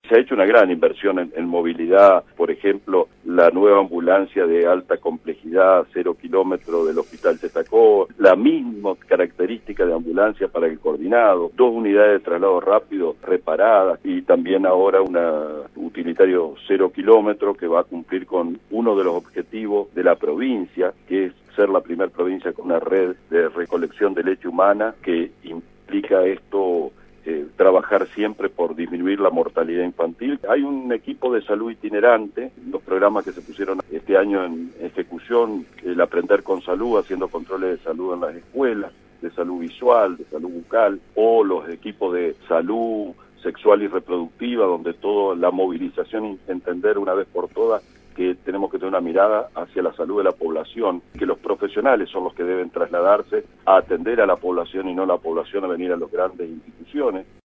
Se ha hecho una gran inversión en movilidad, por ejemplo, la nueva ambulancia de alta complejidad, 0 kilómetros del Hospital Chetacó, la misma característica de ambulancia para el coordinado, 2 unidades de traslado rápido reparadas y también ahora una utilitario 0 kilómetros que va a cumplir con uno de los objetivos de la provincia, que es ser la primera provincia con una red de recolección de leche humana, que implica esto trabajar siempre por disminuir la mortalidad infantil. Hay un equipo de salud itinerante, los programas que se pusieron este año en ejecución, el Aprender con Salud, haciendo controles de salud en las escuelas, de salud visual, de salud bucal, o los equipos de salud sexual y reproductiva, donde toda la movilización y entender una vez por todas que tenemos que tener una mirada hacia la salud de la población, que los profesionales son los que deben trasladarse a atender a la población y no la población a venir a las grandes instituciones.